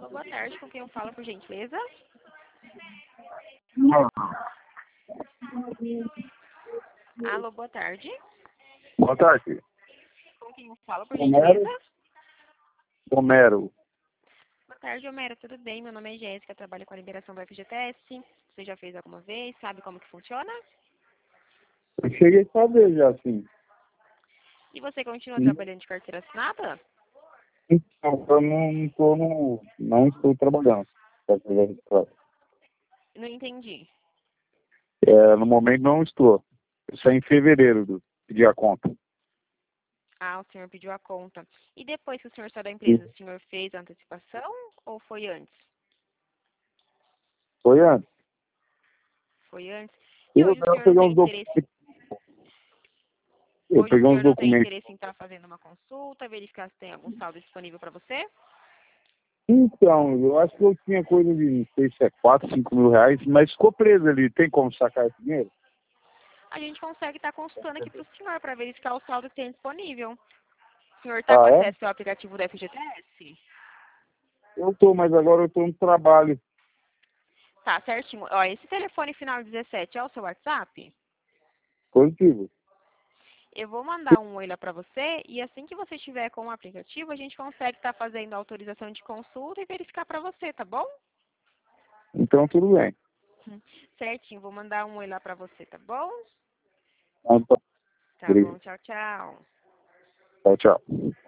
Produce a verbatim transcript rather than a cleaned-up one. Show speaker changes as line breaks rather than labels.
Alô, boa tarde. Com quem eu falo, por gentileza?
Não.
Alô, boa tarde.
Boa tarde.
Com quem eu falo, por
Homero.
gentileza?
Homero.
Boa tarde, Homero. Tudo bem? Meu nome é Jéssica, trabalho com a liberação do F G T S. Você já fez alguma vez? Sabe como que funciona?
Eu cheguei a saber já, sim.
E você continua
Hum.
trabalhando de carteira assinada?
Então, eu não estou no, não estou trabalhando. Pra ser registrado.
Não entendi.
É, no momento não estou. Eu saí em fevereiro do pedi a conta.
Ah, o senhor pediu a conta. E depois que o senhor saiu da empresa, o senhor fez a antecipação ou foi antes?
Foi antes.
Foi antes. E
Eu,
hoje o
eu
senhor não
peguei
tem
uns
interesse...
documentos. Eu
Hoje o
peguei uns
senhor não tem
documentos.
interesse em estar fazendo uma consulta, verificar se tem algum saldo disponível para você?
Então, eu acho que eu tinha coisa de, não sei se é quatro, cinco mil reais, mas ficou preso ali. Tem como sacar esse dinheiro?
A gente consegue estar consultando aqui para o senhor para verificar o saldo que tem disponível. O senhor está com
Ah, é?
acesso ao aplicativo do F G T S?
Eu tô, mas agora eu tô no trabalho.
Tá, certinho. Ó, esse telefone final dezessete é o seu WhatsApp?
Positivo.
Eu vou mandar um oi lá para você e assim que você estiver com o aplicativo, a gente consegue estar fazendo a autorização de consulta e verificar para você, tá bom?
Então, tudo bem.
Hum, Certinho, vou mandar um oi lá para você, tá bom?
Então,
Tá
obrigado.
bom, tchau, tchau.
Tchau, tchau.